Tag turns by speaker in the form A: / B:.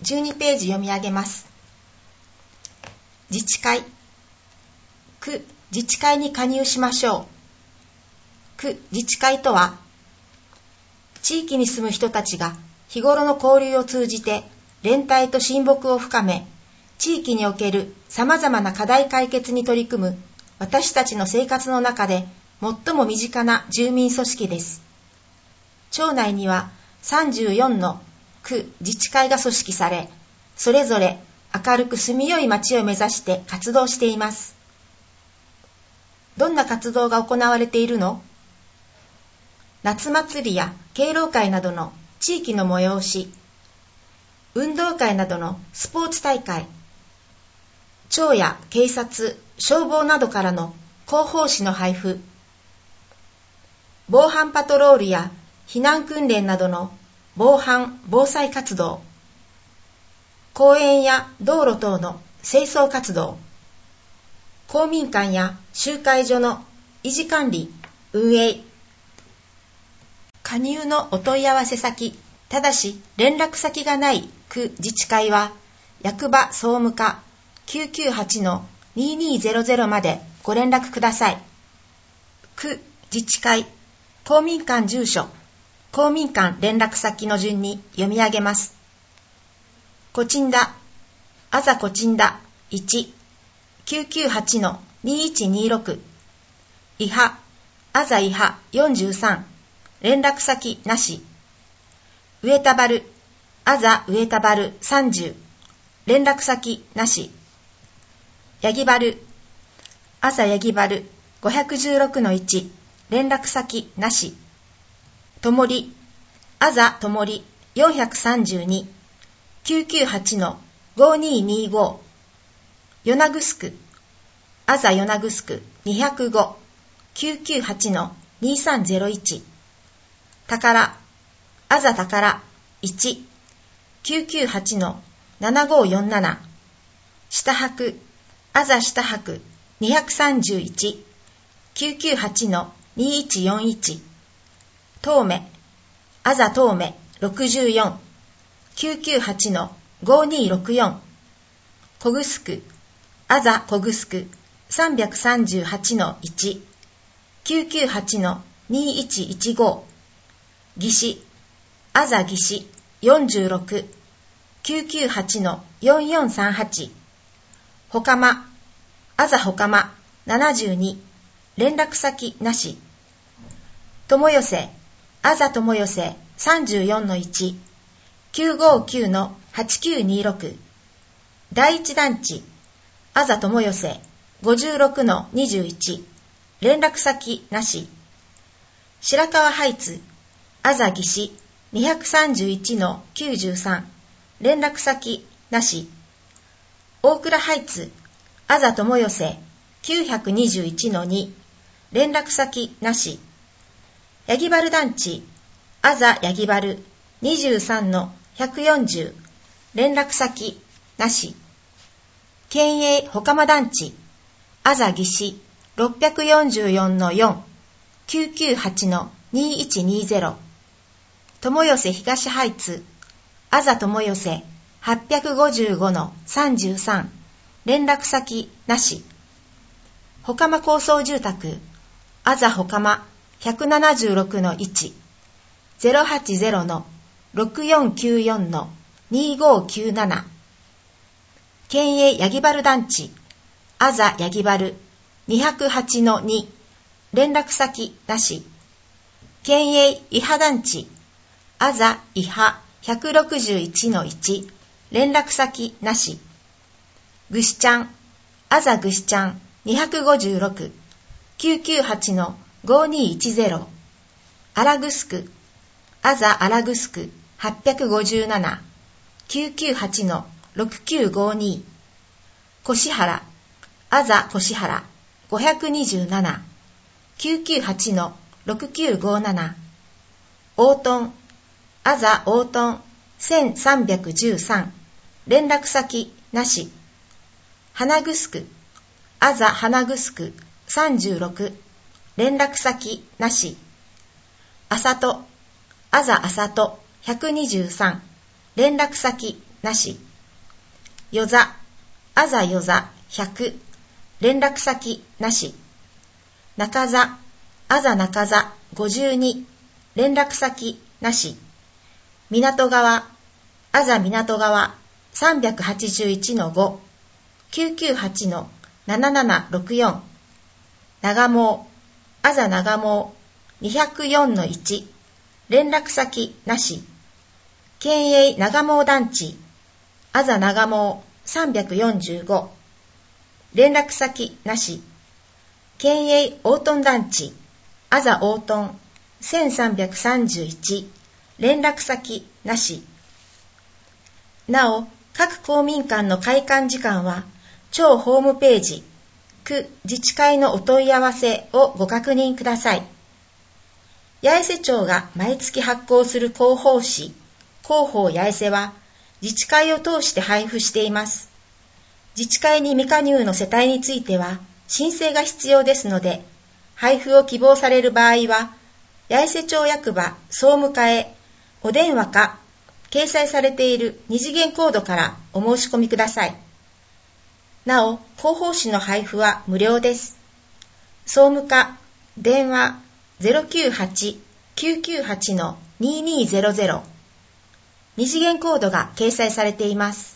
A: 12ページ読み上げます。自治会。区、自治会に加入しましょう。区、自治会とは、地域に住む人たちが日頃の交流を通じて連帯と親睦を深め、地域における様々な課題解決に取り組む私たちの生活の中で最も身近な住民組織です。町内には34の区自治会が組織され、それぞれ明るく住みよい町を目指して活動しています。どんな活動が行われているの？夏祭りや敬老会などの地域の催し、運動会などのスポーツ大会、町や警察、消防などからの広報誌の配布、防犯パトロールや避難訓練などの防犯・防災活動、公園や道路等の清掃活動、公民館や集会所の維持管理・運営。加入のお問い合わせ先、ただし連絡先がない区自治会は、役場総務課 998-2200 までご連絡ください。区自治会、公民館住所、公民館連絡先の順に読み上げます。コチンダ、あざコチンダ1、998-2126、イハ、あざイハ43、連絡先なし。ウエタバル、あざウエタバル30、連絡先なし。ヤギバル、あざヤギバル516-1、連絡先なし。ともり、あざともり432、998-5225。ヨナグスク、あざヨナグスク205、998-2301。たから、あざたから1、998-7547。下泊、あざ下泊231、998-2141。東目、あざ東目64、998-5264。こぐすく、あざこぐすく338-1、998-2115。ぎし、あざぎし46、998-4438。ほかま、あざほかま72、連絡先なし。ともよせ、あざともよせ34-1、959-8926。第一団地、あざともよせ56-21、連絡先なし。白川ハイツ、あざぎし231-93、連絡先なし。大倉ハイツ、あざともよせ921-2、連絡先なし。ヤギバル団地、あざヤギバル23-140、連絡先なし。県営ほかま団地、あざぎし644-4、998-2120。ともよせ東ハイツ、あざともよせ855-33、連絡先なし。ほかま高層住宅、あざほかま176-1、080-6494-2597。県営ヤギバル団地、あざヤギバル208-2、連絡先なし。県営イハ団地、あざイハ161-1、連絡先なし。ぐしちゃん、あざぐしちゃん256、998-5210。あらぐすく、あざあらぐすく857、998-6952。こしはら、あざこしはら527、998-6957。おうとん、あざおうとん1313、連絡先なし。花ぐすく、あざ花ぐすく36、連絡先なし。あさと、あざあさと123、連絡先なし。よざ、あざよざ100、連絡先なし。中座、あざ中座52、連絡先なし。港川、あざ港川381-5、998-7764。長毛、あざ長毛204-1、連絡先なし。県営長毛団地、あざ長毛345、連絡先なし。県営大屯団地、あざ大屯1331、連絡先なし。なお、各公民館の開館時間は、町ホームページ、区自治会のお問い合わせをご確認ください。八重瀬町が毎月発行する広報誌、広報八重瀬は、自治会を通して配布しています。自治会に未加入の世帯については、申請が必要ですので、配布を希望される場合は、八重瀬町役場総務課へお電話か、掲載されている二次元コードからお申し込みください。なお、広報誌の配布は無料です。総務課、電話 098-998-2200、二次元コードが掲載されています。